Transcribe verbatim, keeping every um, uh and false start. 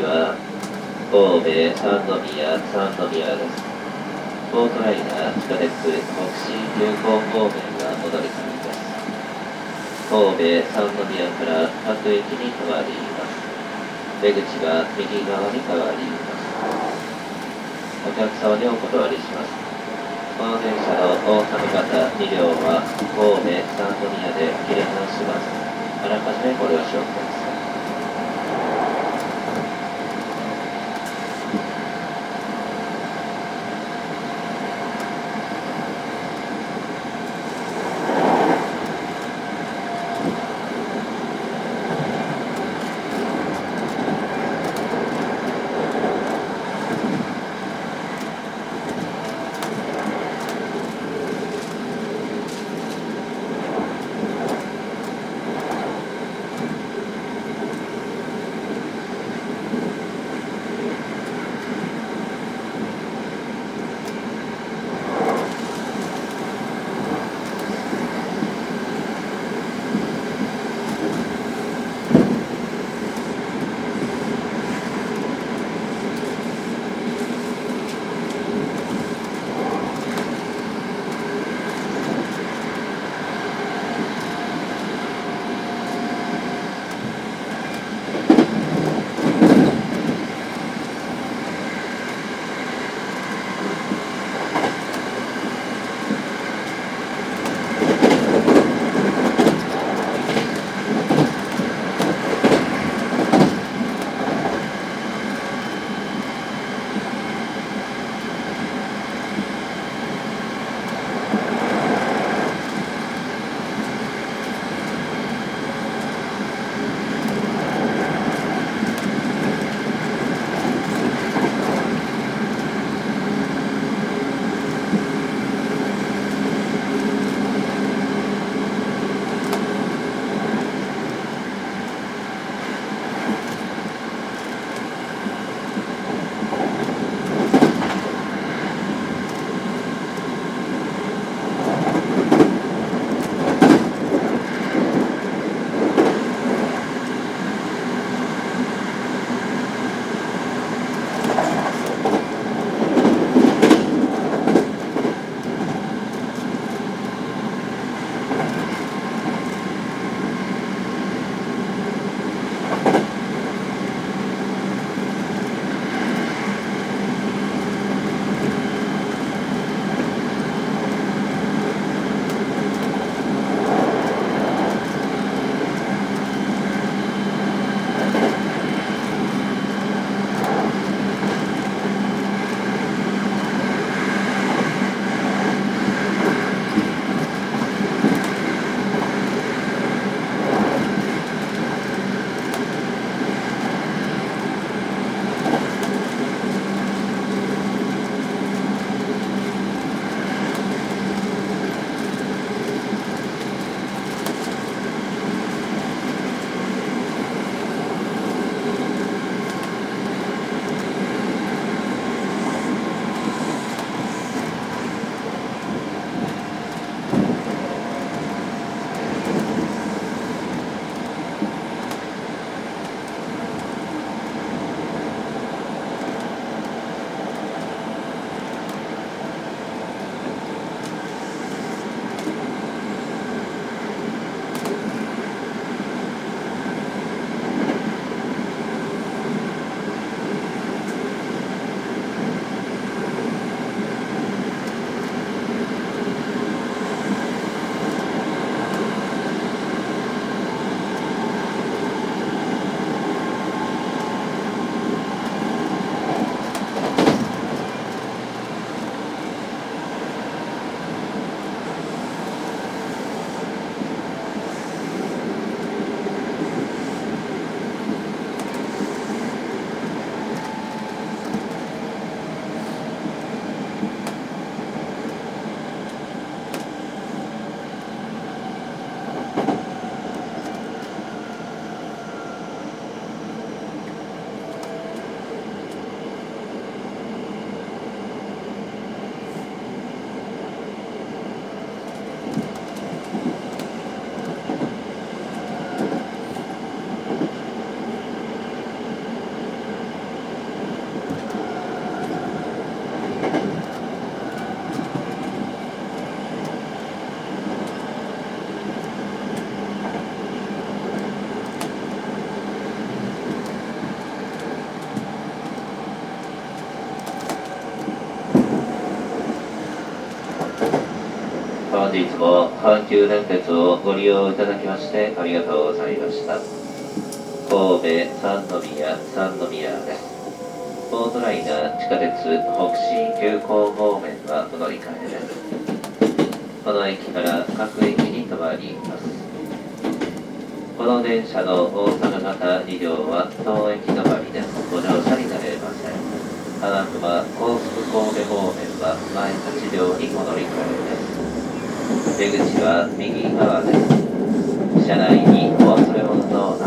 は神戸三宮三宮です。ポートライナー地下鉄北進急行方面が戻り先です。神戸三宮から各駅に変わります。出口は右側に変わります。お客様にお断りします。この電車の大阪型に両は神戸三宮で切れ直します。あらかじめご了承ください。 本日も阪急電鉄をご利用いただきましてありがとうございました。神戸三宮三宮です。ポートライナー地下鉄北進急行方面はお乗り換えです。この駅から各駅に停まります。この電車の大阪型に両は当駅止まりです。ご乗車になれません。花熊高速神戸方面は前はち両にお乗り換えです。出口は右側です。車内にお忘れ物の